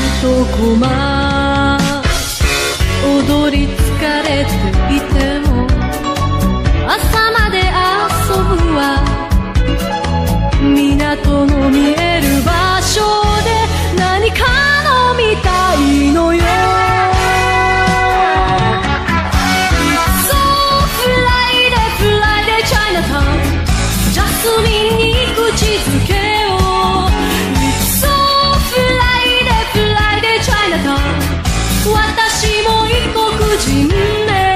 とこま踊り疲れていても朝まで遊ぶわ。港の見える場所で何か飲みたいのよ。ジャスミンに口づけを It's so Friday Friday Chinatown 私も異国人ね。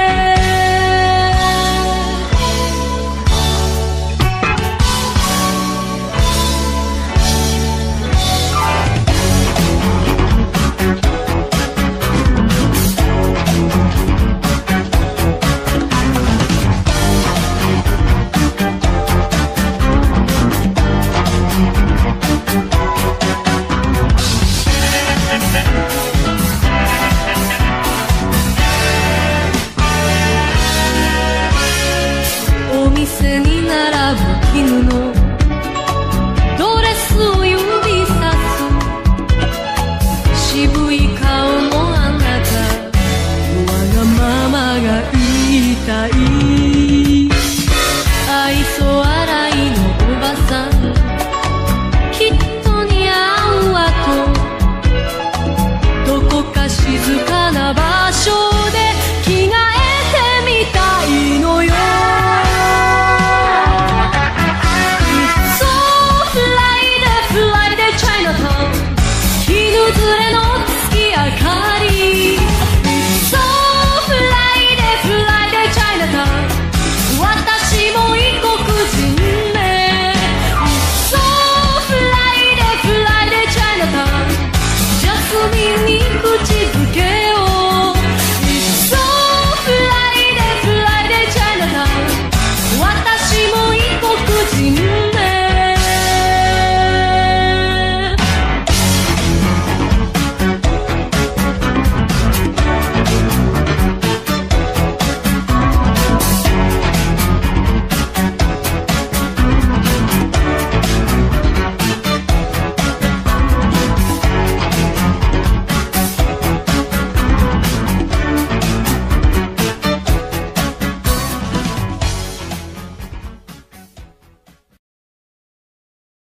お店に並ぶ絹のドレスを指さす渋い顔のあなた、わがままが言いたい。愛想笑いのおばさん、きっと似合うわと、どこか静かな場所で着替えてみたいのよ。犬連れの